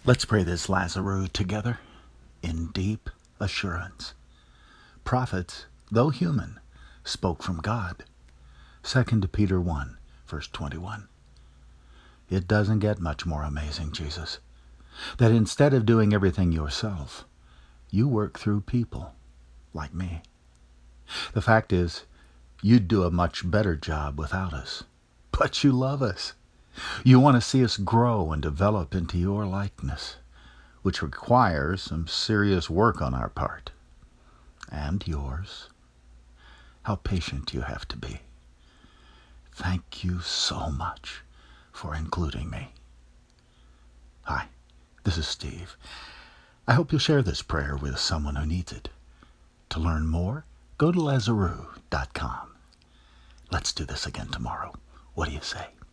Let's pray this Lazarus together in deep assurance. Prophets, though human, spoke from God. 2 Peter 1, verse 21. It doesn't get much more amazing, Jesus, that instead of doing everything yourself, you work through people like me. The fact is, you'd do a much better job without us. But you love us. You want to see us grow and develop into your likeness, which requires some serious work on our part. And yours. How patient you have to be. Thank you so much for including me. Hi, this is Steve. I hope you'll share this prayer with someone who needs it. To learn more, go to Lazarus.com. Let's do this again tomorrow. What do you say?